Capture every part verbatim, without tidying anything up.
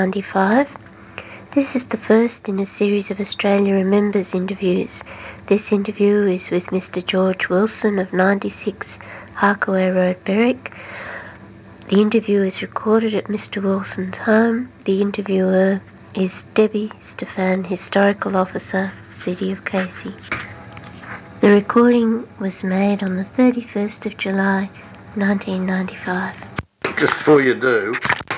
ninety-five. This is the first in a series of Australia Remembers interviews. This interview is with Mister George Wilson of ninety-six Harkaway Road, Berwick. The interview is recorded at Mister Wilson's home. The interviewer is Debbie Stefan, Historical Officer, City of Casey. The recording was made on the thirty-first of July, nineteen ninety-five. Just before you do,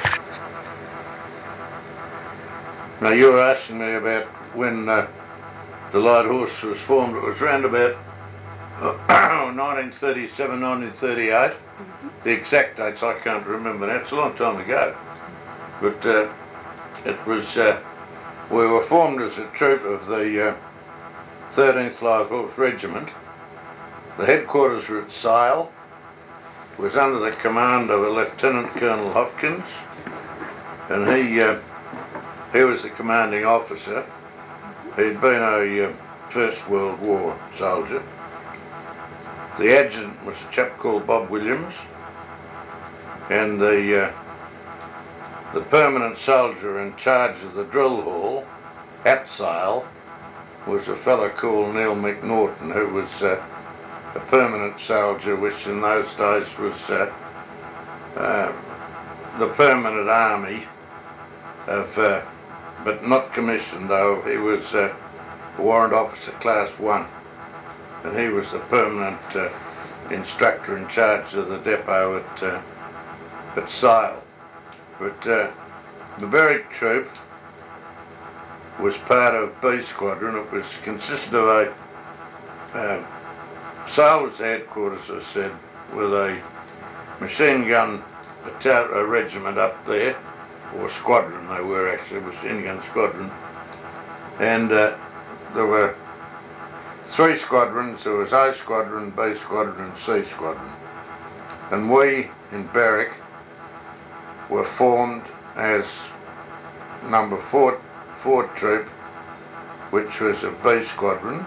now you were asking me about when uh, the Light Horse was formed. It was around about uh, nineteen thirty-seven, nineteen thirty-eight. Mm-hmm. The exact dates I can't remember now. It's a long time ago. But uh, it was, uh, we were formed as a troop of the uh, thirteenth Light Horse Regiment. The headquarters were at Sale. It was under the command of a Lieutenant Colonel Hopkins, and he uh, he was the commanding officer. He'd been a uh, First World War soldier. The adjutant was a chap called Bob Williams, and the uh, the permanent soldier in charge of the drill hall at Sale was a fellow called Neil McNaughton, who was uh, a permanent soldier, which in those days was uh, uh, the permanent army of, uh, but not commissioned though. He was uh, a warrant officer class one, and he was the permanent uh, instructor in charge of the depot at uh, at Sale. But uh, the Berwick troop was part of B Squadron. It was consisted of a uh, Sale was the headquarters, as I said, with a machine gun battalion, regiment up there, or squadron they were actually, machine gun squadron. And uh, there were three squadrons. There was A Squadron, B Squadron and C Squadron. And we in Berwick were formed as number four, four troop, which was a B Squadron.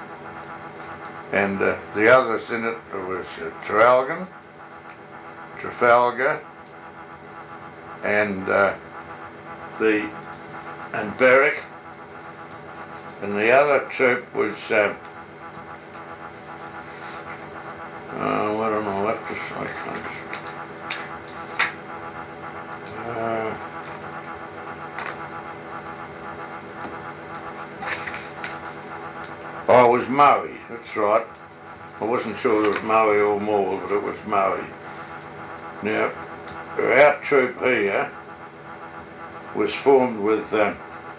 And uh, the others in it, there was uh, Traralgon, Trafalgar, and uh, the and Berwick, and the other troop was uh, oh, I don't know what to say. Uh, oh, it was Maui. That's right. I wasn't sure it was Maui or Maul, but it was Maui. Now, our troop here was formed with uh,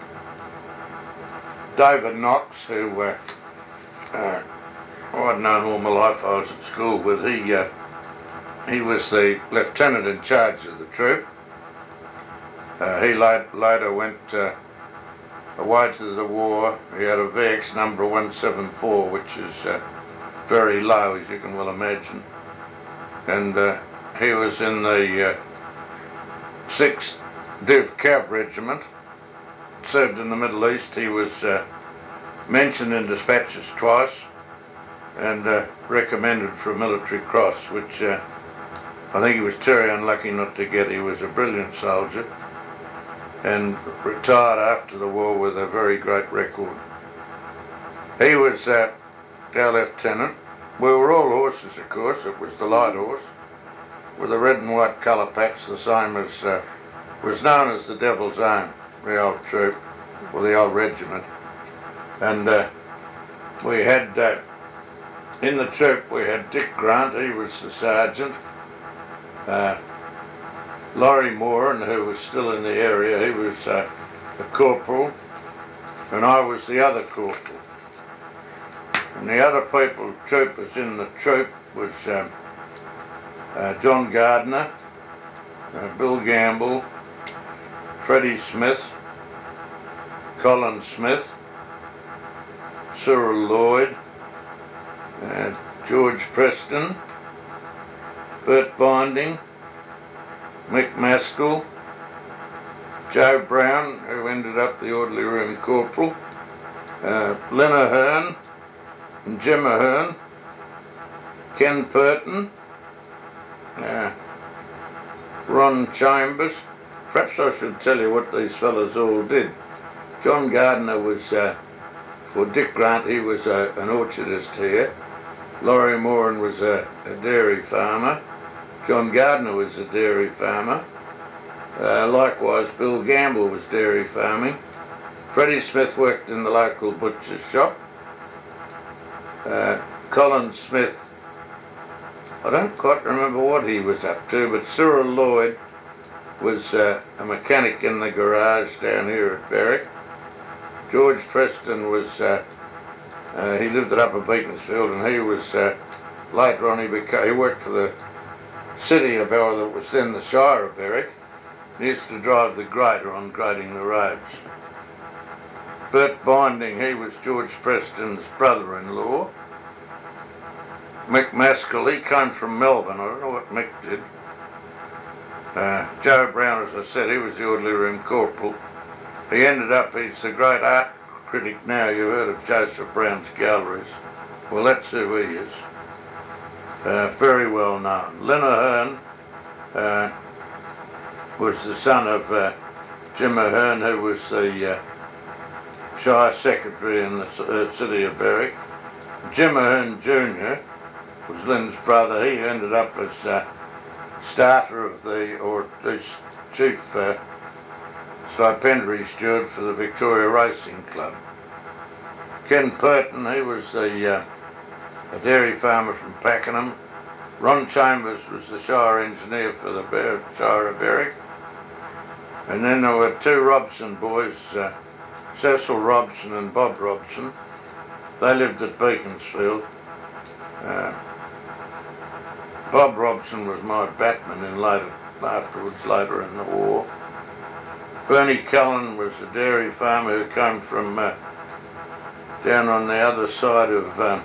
David Knox, who uh, uh, I'd known all my life. I was at school with. He uh, he was the lieutenant in charge of the troop. Uh, he later, later went uh, away to the war. He had a V X number one seven four, which is uh, very low, as you can well imagine. And uh, he was in the uh, sixth Div Cav Regiment, served in the Middle East. He was uh, mentioned in dispatches twice and uh, recommended for a military cross, which uh, I think he was very unlucky not to get. He was a brilliant soldier and retired after the war with a very great record. He was uh, our lieutenant. We were all horses, of course. It was the Light Horse with a red and white colour patch, the same as uh, was known as the Devil's Own, the old troop, or the old regiment. And uh, we had, uh, in the troop, we had Dick Grant, he was the sergeant, uh, Laurie Moran, who was still in the area, he was uh, a corporal, and I was the other corporal. And the other people, troopers in the troop, was um, uh, John Gardner, uh, Bill Gamble, Freddie Smith, Colin Smith, Cyril Lloyd, uh, George Preston, Bert Binding, Mick Maskell, Joe Brown, who ended up the orderly room corporal, uh, Len Ahern, and Jim Ahern, Ken Purton, uh, Ron Chambers, perhaps I should tell you what these fellas all did. John Gardner was, uh, or Dick Grant, he was uh, an orchardist here. Laurie Moran was a, a dairy farmer. John Gardner was a dairy farmer. Uh, likewise, Bill Gamble was dairy farming. Freddie Smith worked in the local butcher's shop. Uh, Colin Smith, I don't quite remember what he was up to, but Cyril Lloyd was uh, a mechanic in the garage down here at Berwick. George Preston was, uh, uh, he lived at Upper Beaconsfield, and he was, uh, later on he became, he worked for the city of Berwick, that was then the Shire of Berwick. He used to drive the grader on grading the roads. Bert Binding, he was George Preston's brother-in-law. Mick Maskell, he came from Melbourne. I don't know what Mick did. Uh, Joe Brown, as I said, he was the orderly room corporal. He ended up, he's the great art critic now. You've heard of Joseph Brown's galleries. Well, that's who he is. Uh, very well known. Lynn Ahern uh, was the son of uh, Jim Ahern, who was the uh, Shire Secretary in the uh, city of Berwick. Jim Ahern Junior was Lynn's brother. He ended up as uh, starter of the, or at least chief uh, stipendiary steward for the Victoria Racing Club. Ken Purton, he was the uh, a dairy farmer from Pakenham. Ron Chambers was the Shire engineer for the Ber Shire of Berwick. And then there were two Robson boys, uh, Cecil Robson and Bob Robson. They lived at Beaconsfield. Uh, Bob Robson was my batman in later, afterwards, later in the war. Bernie Cullen was a dairy farmer who came from uh, down on the other side of um,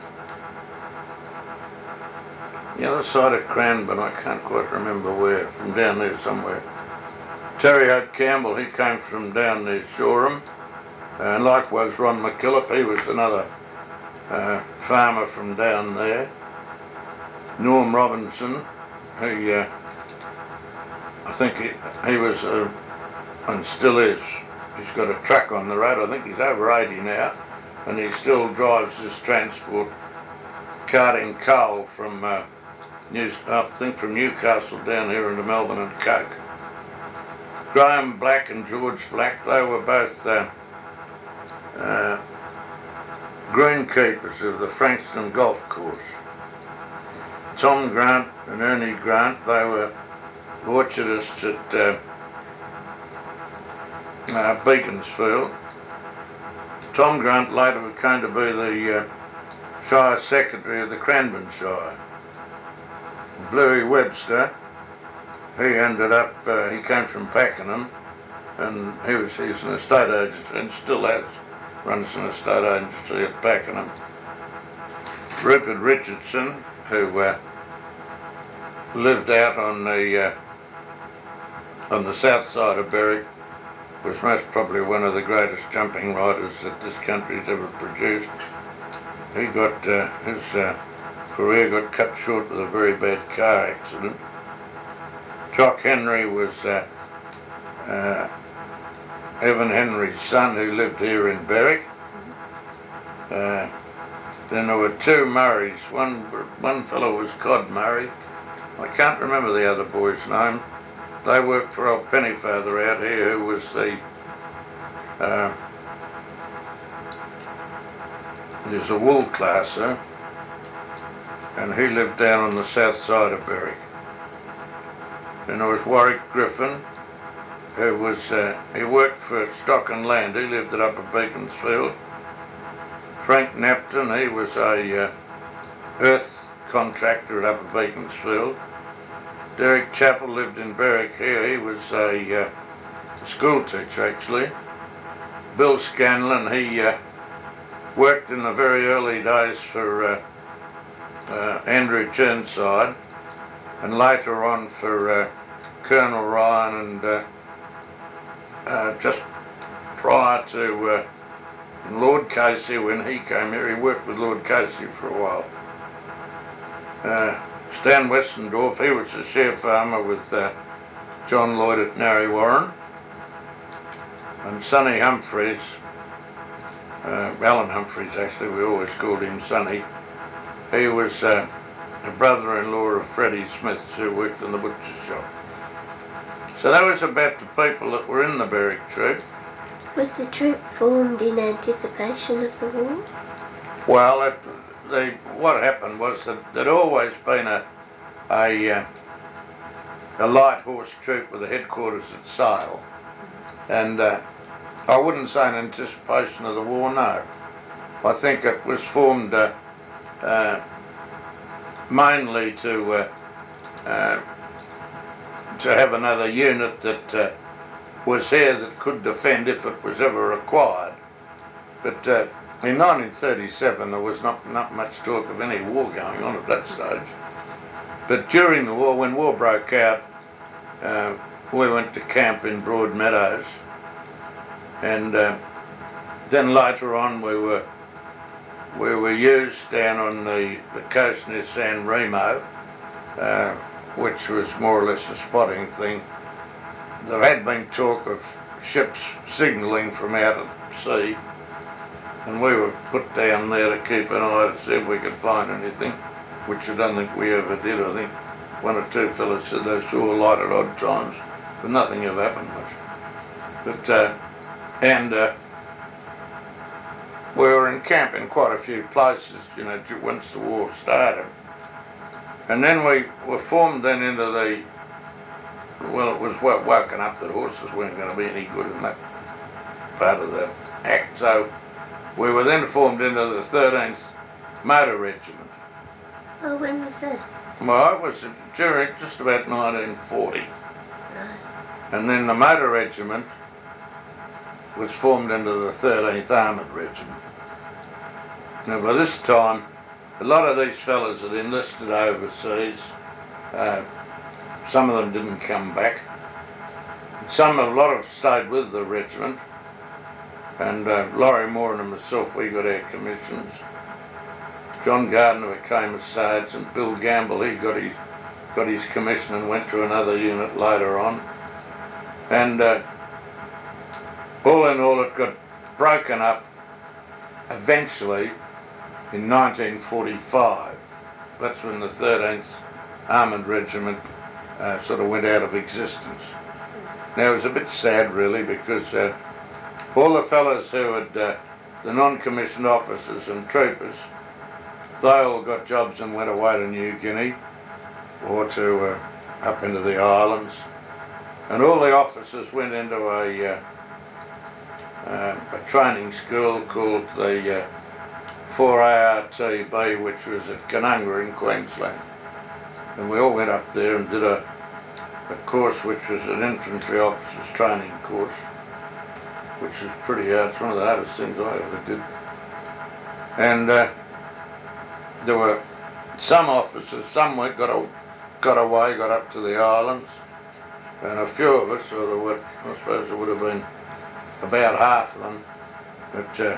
the other side of Cranbourne. I can't quite remember where, from down there somewhere. Terry Hope Campbell, he came from down near Shoreham. And likewise Ron McKillop, he was another uh, farmer from down there. Norm Robinson, he, uh, I think he, he was, uh, and still is, he's got a truck on the road. I think he's over eighty now, and he still drives his transport, carting coal from, uh, New, I think from Newcastle down here into Melbourne and Coke. Graham Black and George Black, they were both uh, uh, greenkeepers of the Frankston Golf Course. Tom Grant and Ernie Grant, they were orchardists at uh, uh, Beaconsfield. Tom Grant later came to be the uh, Shire Secretary of the Cranbourne Shire. Bluey Webster, he ended up, uh, he came from Pakenham, and he was he's an estate agent and still has, runs an estate agency at Pakenham. Rupert Richardson, who uh, lived out on the uh, on the south side of Berwick, was most probably one of the greatest jumping riders that this country's ever produced. He got uh, his uh, career got cut short with a very bad car accident. Jock Henry was uh, uh, Evan Henry's son, who lived here in Berwick. Uh, then there were two Murrays. One one fellow was Cod Murray. I can't remember the other boy's name. They worked for old Pennyfather out here, who was the uh, he was a wool classer, and he lived down on the south side of Berwick. Then there was Warwick Griffin, who was uh, he worked for Stock and Land. He lived at Upper Beaconsfield. Frank Napton, he was a uh, earth contractor at Upper Beaconsfield. Derek Chappell lived in Berwick here. He was a uh, school teacher actually. Bill Scanlon, he uh, worked in the very early days for uh, uh, Andrew Chirnside, and later on for uh, Colonel Ryan, and uh, uh, just prior to uh, Lord Casey, when he came here, he worked with Lord Casey for a while. Uh, Stan Westendorf, he was a share farmer with uh, John Lloyd at Narre Warren, and Sonny Humphreys, uh, Alan Humphreys actually, we always called him Sonny. He was uh, a brother-in-law of Freddie Smith's who worked in the butcher's shop. So that was about the people that were in the Berwick troop. Was the troop formed in anticipation of the war? Well, it, they, what happened was that there'd always been a, a, uh, a light horse troop with a headquarters at Sale. And uh, I wouldn't say in anticipation of the war, no. I think it was formed uh, uh, mainly to uh, uh, to have another unit that uh, was here that could defend if it was ever required. But uh, in nineteen thirty-seven there was not, not much talk of any war going on at that stage. But during the war, when war broke out, uh, we went to camp in Broadmeadows, and uh, then later on we were we were used down on the, the coast near San Remo, uh, which was more or less a spotting thing. There had been talk of ships signalling from out at sea, and we were put down there to keep an eye to see if we could find anything, which I don't think we ever did. I think one or two fellas said they saw a light at odd times, but nothing ever happened much. But, uh, and uh, we were in camp in quite a few places, you know, once the war started. And then we were formed then into the, well, it was woken up that horses weren't going to be any good in that part of the act. So we were then formed into the thirteenth Motor Regiment. Oh, when was that? Well, it was during just about nineteen forty. Right. And then the Motor Regiment was formed into the thirteenth Armoured Regiment. Now by this time, a lot of these fellas had enlisted overseas. Uh, some of them didn't come back. Some, a lot of stayed with the regiment. And uh, Laurie Moore and myself, we got our commissions. John Gardner became a sergeant. Bill Gamble, he got his, got his commission and went to another unit later on. And uh, all in all, it got broken up eventually in nineteen forty-five. That's when the thirteenth Armoured Regiment uh, sort of went out of existence. Now it was a bit sad really, because uh, all the fellas who had, uh, the non-commissioned officers and troopers, they all got jobs and went away to New Guinea or to uh, up into the islands. And all the officers went into a, uh, uh, a training school called the uh, four A R T B, which was at Canunga in Queensland. And we all went up there and did a, a course which was an infantry officers training course, which was pretty hard. It's one of the hardest things I ever did. And uh, there were some officers, some went, got, a, got away, got up to the islands, and a few of us, or there were, I suppose there would have been about half of them, but uh,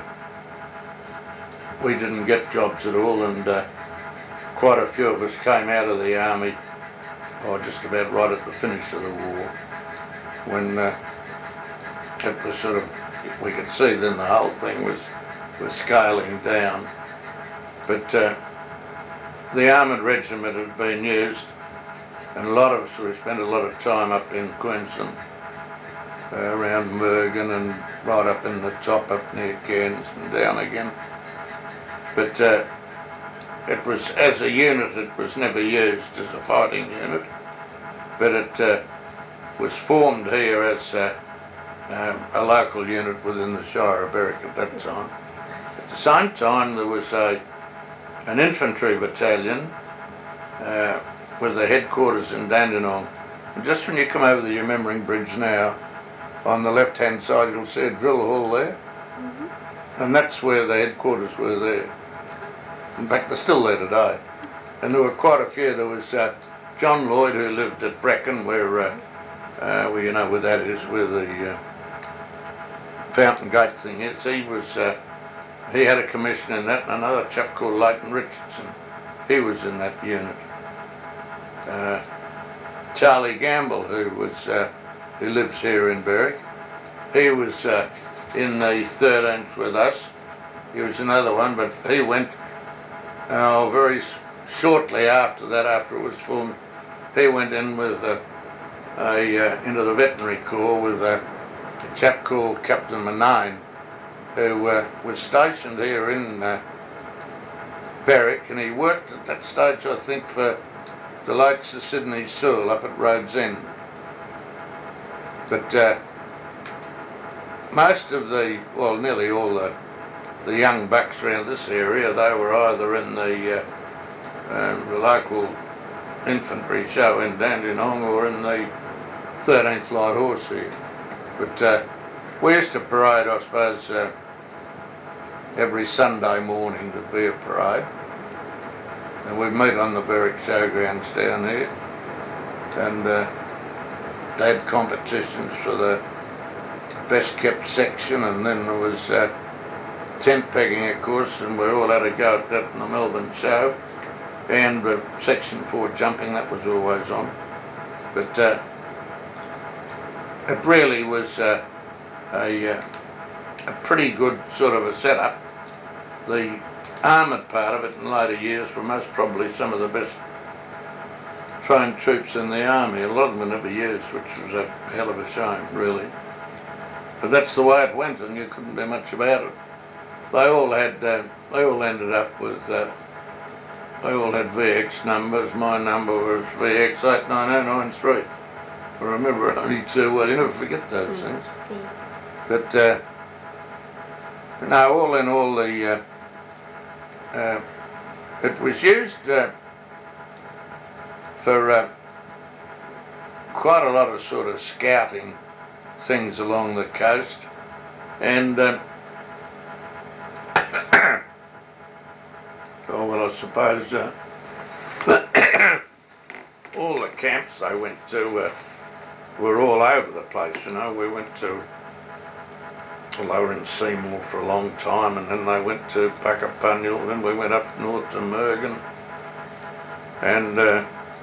we didn't get jobs at all, and uh, quite a few of us came out of the army, or just about right at the finish of the war, when uh, it was sort of, we could see then the whole thing was, was scaling down. But uh, the Armoured Regiment had been used, and a lot of us, we spent a lot of time up in Queensland, uh, around Mergen and right up in the top, up near Cairns and down again. But uh, it was, as a unit, it was never used as a fighting unit, but it uh, was formed here as uh, um, a local unit within the Shire of Berwick at that time. At the same time, there was a, an infantry battalion uh, with the headquarters in Dandenong. And just when you come over the Remembering Bridge now, on the left-hand side you'll see a drill hall there, mm-hmm. and that's where the headquarters were there. In fact, they're still there today. And there were quite a few. There was uh, John Lloyd, who lived at Brecon, where, uh, uh, well, you know where that is, where the uh, Fountain Gate thing is. He was, uh, he had a commission in that, and another chap called Leighton Richardson, he was in that unit. Uh, Charlie Gamble, who was uh, who lives here in Berwick. He was uh, in the thirteenth with us. He was another one, but he went uh, very shortly after that, after it was formed. He went in with a, a uh, into the veterinary corps with a, a chap called Captain Manine, who uh, was stationed here in uh, Berwick, and he worked at that stage, I think, for the Lights of Sydney Sewell up at Rhodes End. But uh, most of the, well, nearly all the, the young bucks around this area, they were either in the, uh, um, the local infantry show in Dandenong or in the thirteenth Light Horse here. But uh, we used to parade, I suppose, uh, every Sunday morning. There'd be a parade. And we'd meet on the Berwick Showgrounds down there. And uh, they had competitions for the best kept section, and then there was uh, tent pegging, of course, and we all had a go at that in the Melbourne show. And the uh, section four jumping, that was always on. But uh, it really was uh, a, uh, a pretty good sort of a setup. The armoured part of it in later years were most probably some of the best trained troops in the army. A lot of them were never used, which was a hell of a shame, really. But that's the way it went, and you couldn't do much about it. They all had, uh, they all ended up with, uh, they all had V X numbers. My number was V X eight nine oh nine three. I remember only two, well, you never forget those things. But, uh, no, all in all, the, uh, uh, it was used uh, for uh, quite a lot of sort of scouting things along the coast, and uh, oh well, I suppose uh, all the camps they went to uh, were all over the place. You know, we went to, well, they were in Seymour for a long time, and then they went to Puckapunyal, and then we went up north to Mergen, and uh,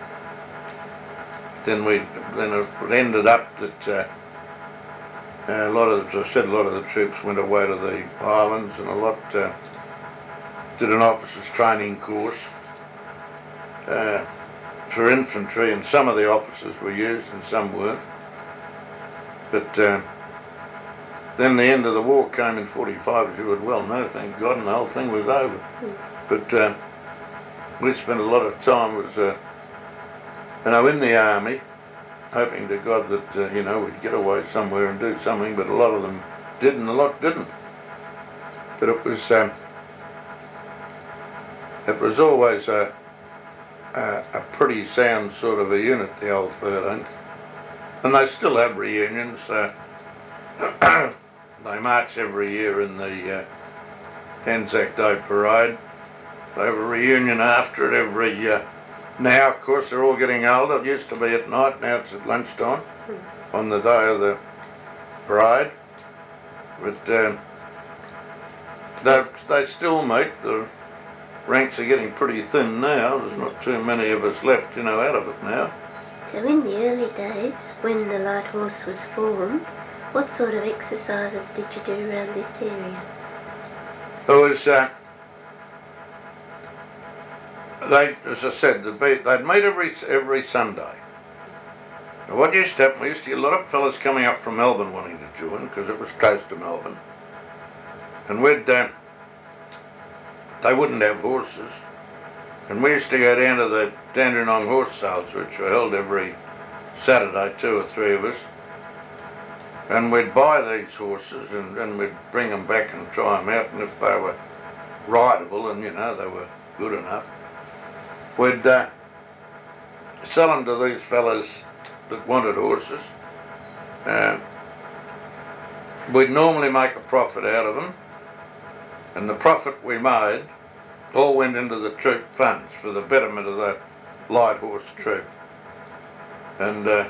then we then it ended up that uh, a lot of, as I said, a lot of the troops went away to the islands, and a lot uh, did an officers' training course uh, for infantry, and some of the officers were used and some weren't. But uh, then the end of the war came in forty-five, as you would well know, thank God, and the whole thing was over. Mm. But uh, we spent a lot of time, was, uh, you know, in the army, hoping to God that, uh, you know, we'd get away somewhere and do something, but a lot of them did and a lot didn't. But it was, um, it was always a, a, a pretty sound sort of a unit, the old thirteenth. And they still have reunions. Uh, they march every year in the uh, Anzac Day parade. They have a reunion after it every uh, now, of course, they're all getting older. It used to be at night, now it's at lunchtime on the day of the parade. But um, they, they still meet. The ranks are getting pretty thin now. There's not too many of us left, you know, out of it now. So in the early days, when the Light Horse was formed, what sort of exercises did you do around this area? It was... Uh, They, as I said, they'd meet every every Sunday. Now what used to happen, we used to get a lot of fellas coming up from Melbourne wanting to join, because it was close to Melbourne. And we'd, uh, they wouldn't have horses. And we used to go down to the Dandenong horse sales, which were held every Saturday, two or three of us. And we'd buy these horses, and, and we'd bring them back and try them out, and if they were rideable and, you know, they were good enough, we'd uh, sell them to these fellas that wanted horses. Uh, we'd normally make a profit out of them, and the profit we made all went into the troop funds for the betterment of the light horse troop. And uh,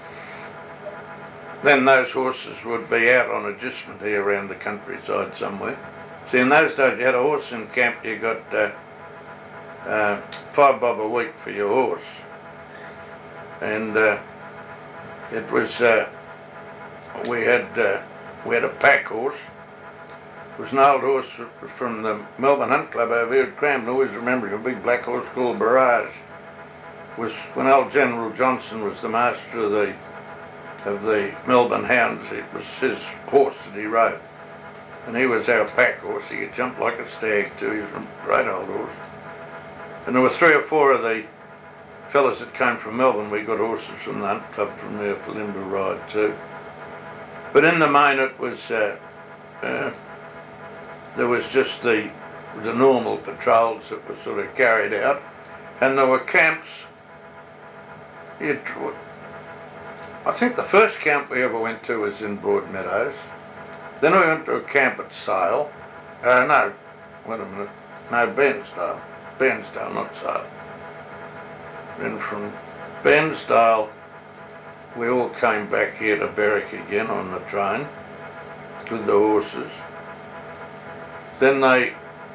then those horses would be out on adjustment here around the countryside somewhere. See, in those days you had a horse in camp, you got uh, Uh, five bob a week for your horse. and uh, it was uh, we had uh, we had a pack horse. It was an old horse from the Melbourne Hunt Club over here at Cramton. I always remember a big black horse called Barrage. It was when old General Johnson was the master of the of the Melbourne Hounds. It was his horse that he rode, and he was our pack horse. He could jump like a stag too. He was a great old horse. And there were three or four of the fellas that came from Melbourne. We got horses from the Hunt Club from there for them to ride too. But in the main, it was uh, uh, there was just the the normal patrols that were sort of carried out, and there were camps. You'd, I think the first camp we ever went to was in Broadmeadows. Then we went to a camp at Sale. Uh, no, wait a minute. No, Bairnsdale. Bairnsdale, not Sale. Then from Bairnsdale, we all came back here to Berwick again on the train with the horses. Then they,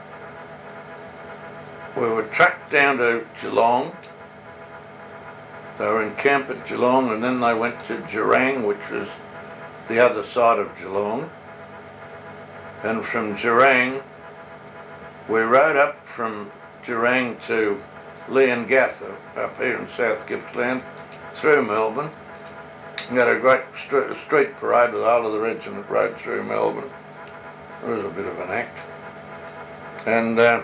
we were trucked down to Geelong. They were in camp at Geelong, and then they went to Gerang, which was the other side of Geelong. And from Gerang, we rode up from Gerang to Leongatha, up here in South Gippsland, through Melbourne. We had a great st- street parade with the whole of the regiment rode through Melbourne. It was a bit of an act. And uh,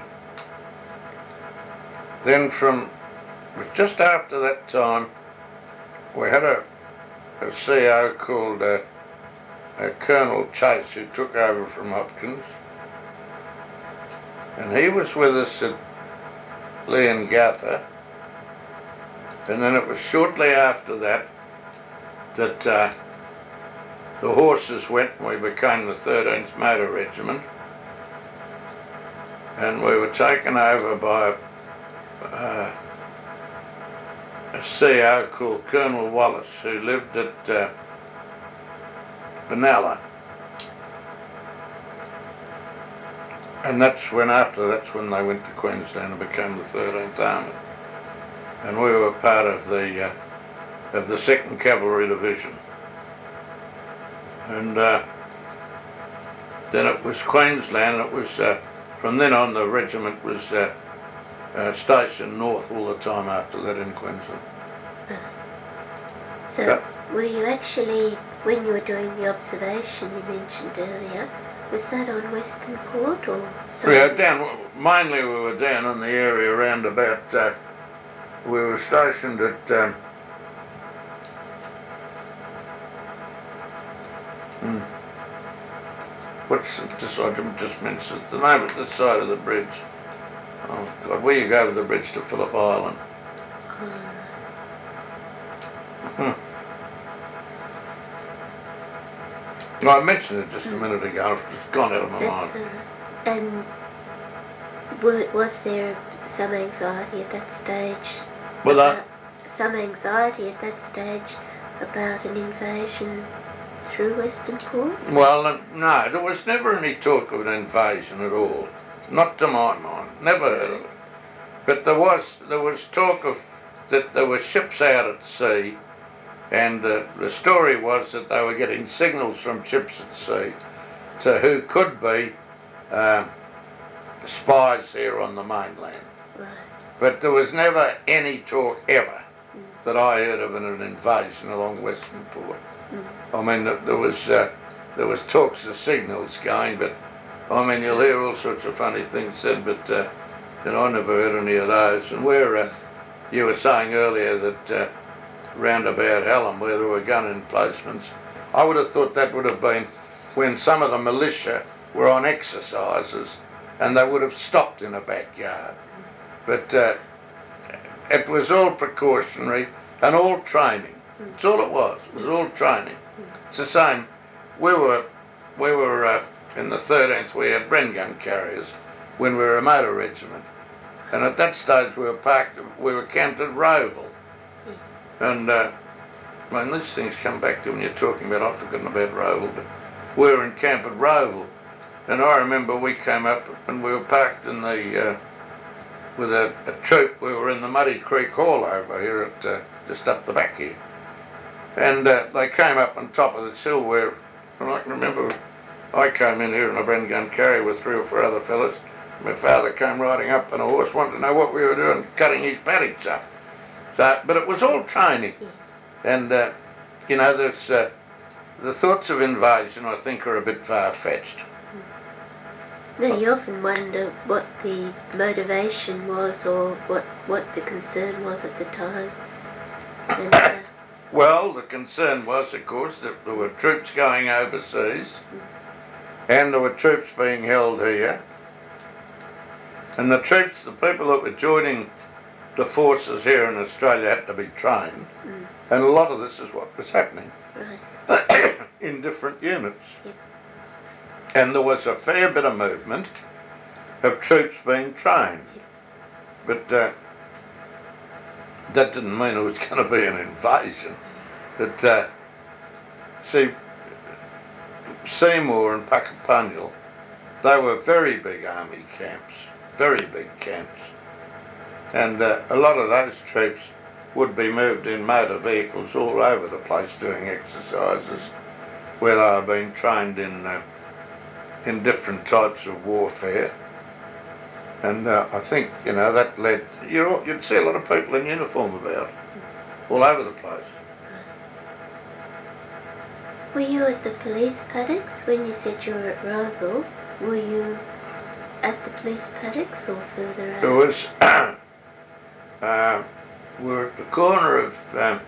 then from, just after that time, we had a, a C O called uh, uh, Colonel Chase, who took over from Hopkins. And he was with us at Leongatha. And then it was shortly after that that uh, the horses went and we became the thirteenth Motor Regiment. And we were taken over by uh, a C O called Colonel Wallace, who lived at uh, Benalla. And that's when, after that's when they went to Queensland and became the thirteenth Army. And we were part of the uh, of the second Cavalry Division. And uh, then it was Queensland. It was uh, from then on the regiment was uh, uh, stationed north all the time after that in Queensland. So, so were you actually, when you were doing the observation you mentioned earlier, was that on Western Port or something? Yeah, down, mainly we were down in the area around about, uh, we were stationed at, um, hmm, what's this, I just mentioned the name of this side of the bridge. Oh God, where you go over the bridge to Phillip Island. Um, hmm. Well, I mentioned it just a minute ago, it's gone out of my mind. Uh, and were, was there some anxiety at that stage? Well, about, uh, some anxiety at that stage about an invasion through Western Port? Well, uh, no, there was never any talk of an invasion at all. Not to my mind, never heard of it. But there was, there was talk of that there were ships out at sea, and uh, the story was that they were getting signals from ships at sea to who could be uh, spies here on the mainland. Right. But there was never any talk ever mm. that I heard of an invasion along Western Port. Mm. I mean, there was uh, there was talks of signals going, but I mean, you'll hear all sorts of funny things said, but uh, you know, I never heard any of those. And where uh, you were saying earlier that uh, round about Hallam, where there were gun emplacements, I would have thought that would have been when some of the militia were on exercises and they would have stopped in a backyard. But uh, it was all precautionary and all training. That's all it was. It was all training. It's the same. We were, we were uh, in the thirteenth, we had Bren gun carriers when we were a motor regiment. And at that stage we were parked, we were camped at Roval. And uh, I mean, these things come back to when you're talking about, I've forgotten about Roval, but we were in camp at Roval. And I remember we came up and we were parked in the, uh, with a, a troop, we were in the Muddy Creek Hall over here at uh, just up the back here. And uh, they came up on top of this hill where, and I can remember I came in here in a Bren gun carrier with three or four other fellas. My father came riding up on a horse, wanted to know what we were doing, cutting his paddocks up. So, but it was all training. And, uh, you know, there's, uh, the thoughts of invasion, I think, are a bit far-fetched. No, you often wonder what the motivation was or what, what the concern was at the time. And, uh, well, the concern was, of course, that there were troops going overseas and there were troops being held here. And the troops, the people that were joining the forces here in Australia had to be trained. Mm. And a lot of this is what was happening right. in different units. Yep. And there was a fair bit of movement of troops being trained. Yep. But uh, that didn't mean it was going to be an invasion. That, uh, see, Seymour and Puckapunyal, they were very big army camps, very big camps. And uh, a lot of those troops would be moved in motor vehicles all over the place doing exercises where they were being trained in uh, in different types of warfare. And uh, I think, you know, that led, you you'd see a lot of people in uniform about, all over the place. Were you at the police paddocks when you said you were at Rowville? Were you at the police paddocks or further out? It was, uh, we're at the corner of um,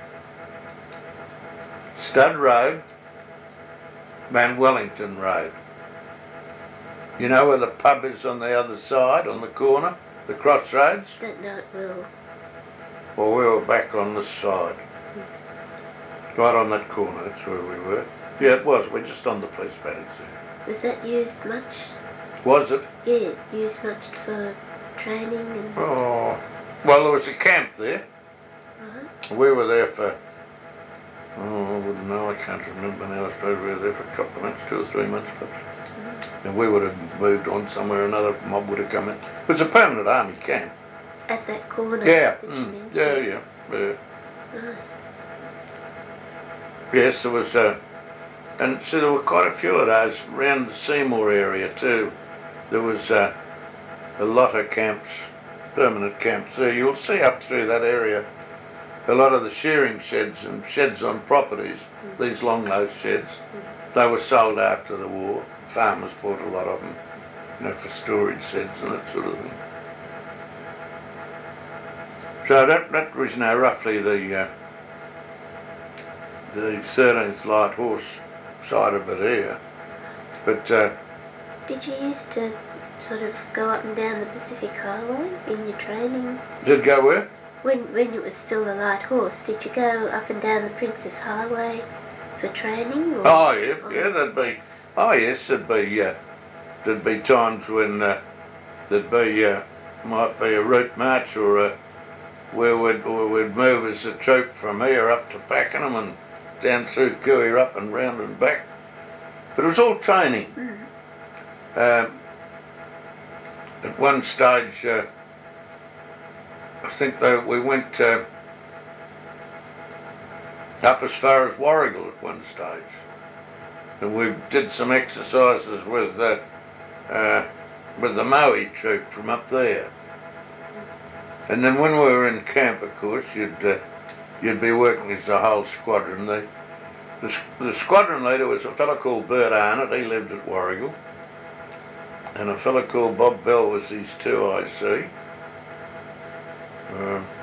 Stud Road, Van Wellington Road. You know where the pub is on the other side, on the corner, the crossroads? Don't know it well. Well, we were back on this side. Right on that corner, that's where we were. Yeah, it was. We're just on the police paddocks there. Was that used much? Was it? Yeah, used much for training and... Oh, well, there was a camp there. Right. We were there for, oh, I wouldn't know, I can't remember now. I suppose we were there for a couple of months, two or three months, perhaps. Mm-hmm. And we would have moved on somewhere, another mob would have come in. It was a permanent army camp. At that corner? Yeah, that mm, you yeah, yeah, yeah. Right. Yes, there was, uh, and so there were quite a few of those around the Seymour area too. There was uh, a lot of camps, permanent camps there. You'll see up through that area a lot of the shearing sheds and sheds on properties, mm. these long low sheds. Mm. They were sold after the war. Farmers bought a lot of them, you know, for storage sheds and that sort of thing. So that, that was, you know, roughly the uh, the thirteenth Light Horse side of it here. But uh, did you used to sort of go up and down the Pacific Highway in your training? Did go where? When when it was still the Light Horse, did you go up and down the Princess Highway for training? Or, oh yeah, or? yeah, there'd be. Oh yes, there'd be. Uh, there'd be times when uh, there'd be uh, might be a route march or a where we'd, where we'd move as a troop from here up to Pakenham and down through Cooey up and round and back. But it was all training. Mm. Um, at one stage, uh, I think they, we went uh, up as far as Warrigal at one stage. And we did some exercises with, uh, uh, with the Maui troop from up there. And then when we were in camp, of course, you'd uh, you'd be working as a whole squadron. The, the, the squadron leader was a fellow called Bert Arnott. He lived at Warrigal. And a fellow called Bob Bell was his two I C. Uh,